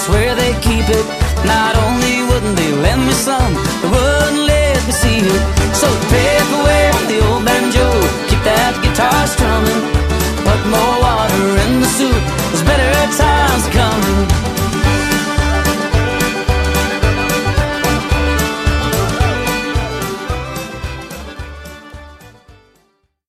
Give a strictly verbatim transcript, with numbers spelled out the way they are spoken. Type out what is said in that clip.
swear they keep it. Not only wouldn't they lend me some, they wouldn't let me see it. So take away